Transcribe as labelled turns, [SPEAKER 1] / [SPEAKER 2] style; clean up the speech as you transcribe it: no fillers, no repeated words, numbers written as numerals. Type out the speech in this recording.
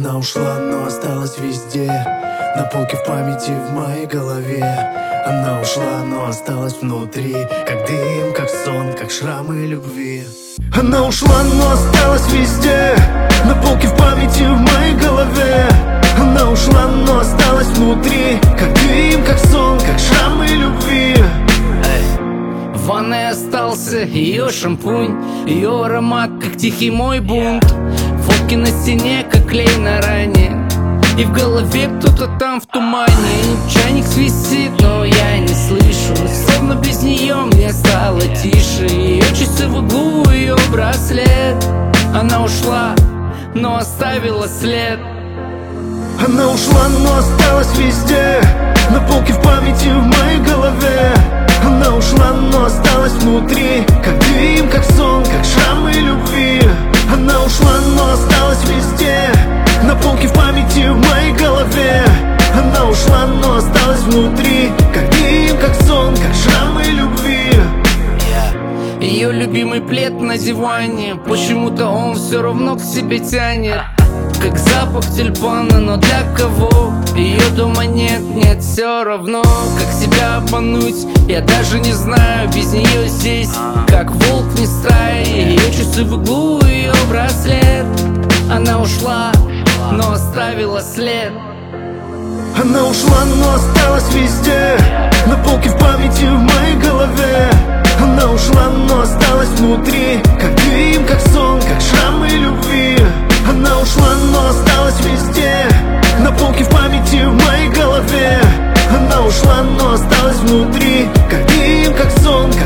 [SPEAKER 1] Она ушла, но осталась везде, на полке в памяти в моей голове. Она ушла, но осталась внутри, как дым, как сон, как шрамы любви. Она ушла, но осталась везде, на полке в памяти в моей голове. Она ушла, но осталась внутри, как дым, как сон, как шрамы любви.
[SPEAKER 2] В ванной остался ее шампунь, ее аромат, как тихий мой бунт. Фотки на стене, как клей на ране, и в голове кто-то там в тумане. Чайник свистит, но я не слышу, словно без нее мне стало тише. Ее часы в углу, ее браслет. Она ушла, но оставила след.
[SPEAKER 1] Она ушла, но осталась везде, на полке в памяти в моей голове. Она ушла, но осталась внутри, как дым, как сон, как шрамы любви. Она ушла, но осталась везде, на полке в памяти в моей голове. Она ушла, но осталась внутри, как дым, как сон, как шрамы любви.
[SPEAKER 2] Ее любимый плед на диване, почему-то он все равно к себе тянет, как запах тюльпана, но для кого? Ее дома нет, нет, все равно. Как себя обмануть, я даже не знаю. Без нее здесь, как волк не стая. Ее часы в углу, ее браслет. Она ушла, но оставила след.
[SPEAKER 1] Она ушла, но осталась везде, на полке в памяти в моей голове. Она ушла, но осталась внутри, как дым, как сон, как шрамы любви. Она ушла, но осталась везде, на полке в памяти в моей голове. Она ушла, но осталась внутри, как дым, как сон,